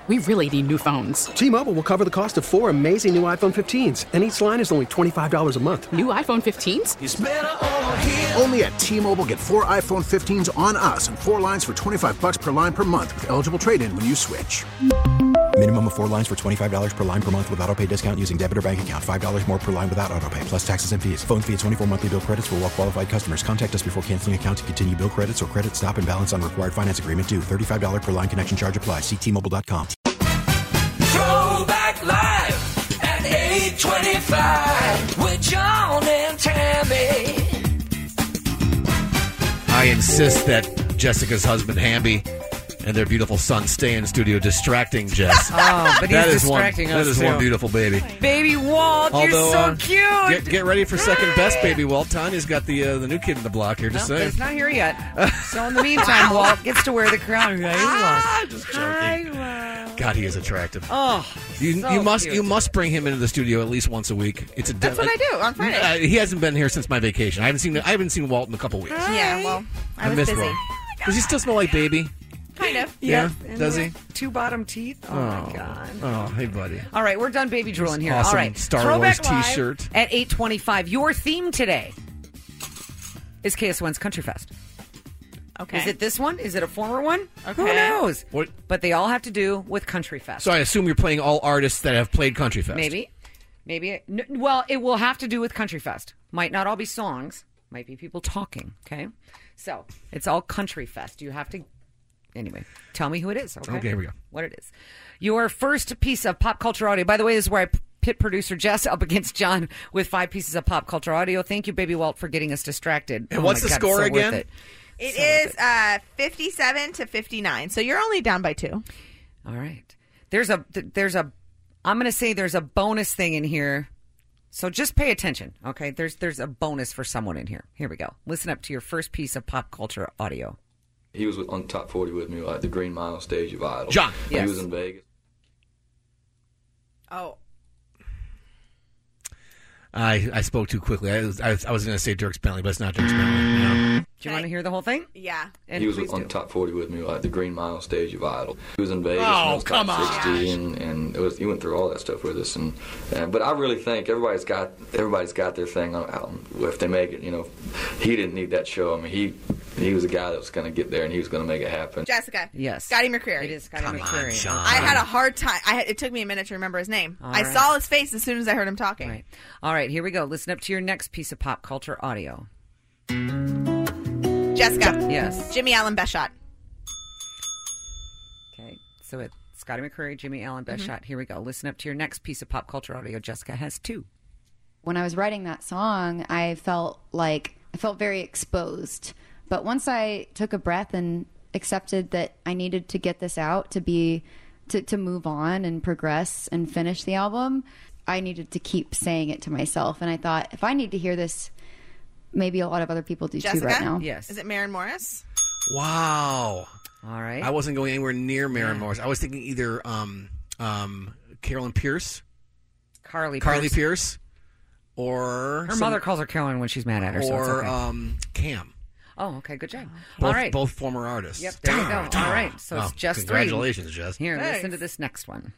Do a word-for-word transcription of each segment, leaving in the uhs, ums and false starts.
We really need new phones. T-Mobile will cover the cost of four amazing new iPhone fifteens, and each line is only twenty-five dollars a month. New iPhone fifteens? It's better over here. Only at T-Mobile, get four iPhone fifteens on us and four lines for twenty-five dollars per line per month with eligible trade-in when you switch. Minimum of four lines for twenty-five dollars per line per month with autopay discount using debit or bank account. five dollars more per line without autopay, plus taxes and fees. Phone fee at twenty-four monthly bill credits for well-qualified customers. Contact us before canceling account to continue bill credits or credit stop and balance on required finance agreement due. thirty-five dollars per line connection charge applies. See T Mobile dot com. Throwback Live at eight twenty-five with John and Tammy. I insist that Jessica's husband, Hamby, and their beautiful son stay in studio distracting Jess. Oh, but he's that is distracting one, us, That is too. one beautiful baby. Baby Walt, Although, you're so uh, cute. Get, get ready for second best, baby Walt. Tanya's got the uh, the new kid in the block here, just Nope, saying. it's not here yet. So in the meantime, Walt gets to wear the crown. Right? Ah, just joking. God, he is attractive. Oh, you, so you must cute. you must bring him into the studio at least once a week. It's a That's what I do on Friday. Uh, he hasn't been here since my vacation. I haven't seen I haven't seen Walt in a couple weeks. Yeah, well, I, I was miss busy. Walt. Does he still smell like baby? Kind of. Yeah, And does with he? Two bottom teeth. Oh, my God. Oh, hey, buddy. All right, we're done baby drooling here. Awesome All right, Star Throwback Wars Live t-shirt. at eight twenty-five. Your theme today is K S one's Country Fest. Okay. Is it this one? Is it a former one? Okay. Who knows? What? But they all have to do with Country Fest. So I assume you're playing all artists that have played Country Fest. Maybe. Maybe. It, n- well, it will have to do with Country Fest. Might not all be songs. Might be people talking. Okay. So it's all Country Fest. You have to. Anyway, tell me who it is. Okay. Okay, here we go. What it is. Your first piece of pop culture audio. By the way, this is where I pit producer Jess up against John with five pieces of pop culture audio. Thank you, Baby Walt, for getting us distracted. And Oh what's my the God, score so worth again? It. It So is worth it. uh, fifty-seven to fifty-nine. So you're only down by two. All right. There's a there's a I'm going to say there's a bonus thing in here. So just pay attention, okay? There's there's a bonus for someone in here. Here we go. Listen up to your first piece of pop culture audio. He was on top forty with me, like the Green Mile stage of Idol. John. He Yes. was in Vegas. Oh. I, I spoke too quickly. I was, I was, I was going to say Dirks Bentley, but it's not Dirks Bentley. No. Do you want to hear the whole thing? Yeah. And He was please on do. top forty with me, like the Green Mile stage of Idol. He was in Vegas. Oh, and it was come top on. sixty, and, and it was he went through all that stuff with us. And, and but I really think everybody's got everybody's got their thing on, on if they make it. You know, he didn't need that show. I mean, he he was a guy that was going to get there, and he was going to make it happen. Jessica. Yes. Scotty McCreery. It is Scotty Come on, McCreery. John. I had a hard time. I had, it took me a minute to remember his name. All I right. saw his face as soon as I heard him talking. Right. All right, here we go. Listen up to your next piece of pop culture audio. Jessica. Yes. Jimmy Allen Beshot. Okay. So it's Scotty McCreery, Jimmy Allen, Best Mm-hmm. Shot. Here we go. Listen up to your next piece of pop culture audio. Jessica has two. When I was writing that song, I felt like I felt very exposed. But once I took a breath and accepted that I needed to get this out to be to, to move on and progress and finish the album, I needed to keep saying it to myself. And I thought, if I need to hear this, maybe a lot of other people do Jessica? too right now. Yes. Is it Maren Morris? Wow. All right. I wasn't going anywhere near Maren Morris. I was thinking either um, um, Carolyn Pierce, Carly Carly Pierce. Pierce, or Her some- mother calls her Carolyn when she's mad at her. so it's or okay. um, Cam. Oh, okay. Good job. Both, All right. both former artists. Yep, there you go. All right. So it's Oh, just congratulations, three. Jess. Here, Thanks. listen to this next one.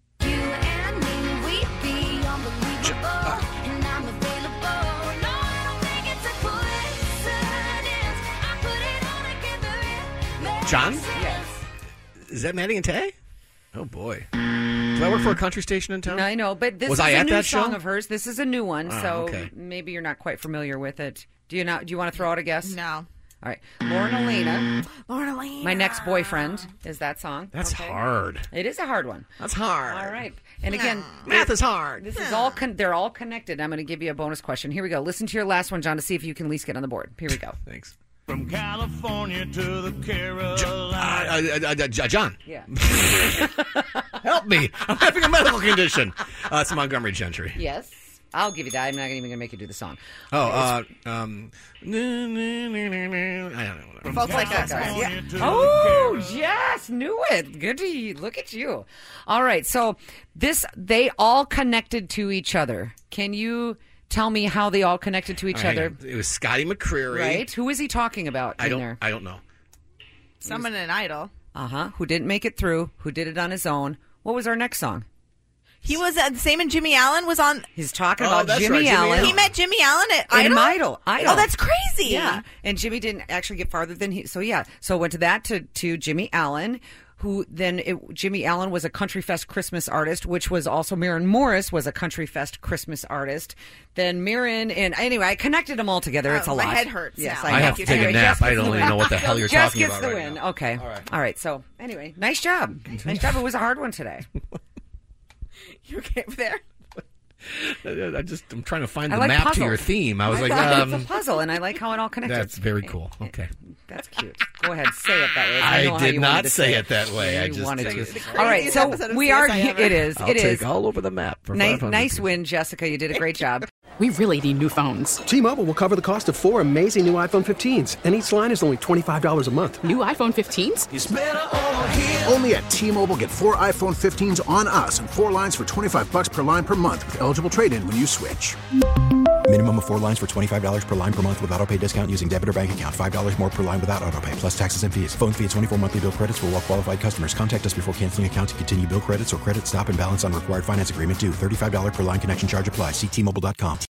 John? Yes. Is that Manning and Tay? Oh, boy. Do I work for a country station in town? I know, but this Was is I a at new that song show? of hers. This is a new one, Oh, so okay. maybe you're not quite familiar with it. Do you not? Do you want to throw out a guess? No. All right. Lauren Elena, Lauren Elena. My Next Boyfriend, is that song. That's Okay. hard. It is a hard one. That's hard. All right. And again, Math is hard. this is all con- they're all connected. I'm going to give you a bonus question. Here we go. Listen to your last one, John, to see if you can at least get on the board. Here we go. Thanks. From California to the Carolinas. Uh, uh, uh, uh, John, Yeah. help me. I'm having a medical condition. Uh, it's Montgomery Gentry. Yes. I'll give you that. I'm not even going to make you do the song. Oh, uh, um, I don't know. Folks like us, right? California to the Oh, Carolinas. yes, knew it. Good to you. Look at you. All right, so this they all connected to each other. Can you tell me how they all connected to each All right, other? It was Scotty McCreery. Right? Who is he talking about I in don't. there? I don't know. Someone in Idol. Uh-huh. Who didn't make it through, who did it on his own. What was our next song? He was uh, the same, and Jimmy Allen was on. He's talking Oh, about that's Jimmy right, Jimmy Allen. Allen. He met Jimmy Allen at In Idol? Idol. Idol. Oh, that's crazy. Yeah. And Jimmy didn't actually get farther than he. So, yeah. So, went to that to, to Jimmy Allen, who then it, Jimmy Allen was a Country Fest Christmas artist, which was also Maren Morris was a Country Fest Christmas artist. Then Maren, and anyway, I connected them all together. Oh, it's a my lot. head hurts Yes, now. I, I know. have to take Anyway, a nap. Jess I gets don't the even win. know what the hell you're Jess talking gets about the right win. now. Okay. All right. All right. So, anyway, nice job. Nice job. It was a hard one today. You okay over there? I just I'm trying to find I the like map puzzles. to your theme. I was like, thought um, it's a puzzle, and I like how it all connected. that's very cool. Okay. That's cute. Go ahead, say it that way. I know how did you not wanted to say it that way. Yeah, I you just- wanted It's to. the All right, craziest so episode of we C S are. I ever. It is. I'll it take is. all over the map for Nice, five hundred nice people. win, Jessica. You did a great job. We really need new phones. T-Mobile will cover the cost of four amazing new iPhone fifteens, and each line is only twenty-five dollars a month. New iPhone fifteens? It's better over here. Only at T-Mobile, get four iPhone fifteens on us and four lines for twenty-five bucks per line per month with eligible trade-in when you switch. Minimum of four lines for twenty-five dollars per line per month with auto pay discount using debit or bank account. five dollars more per line without auto pay, plus taxes and fees. Phone fee at twenty-four monthly bill credits for well-qualified customers. Contact us before canceling account to continue bill credits or credit stop and balance on required finance agreement due. thirty-five dollars per line connection charge applies. See T Mobile dot com.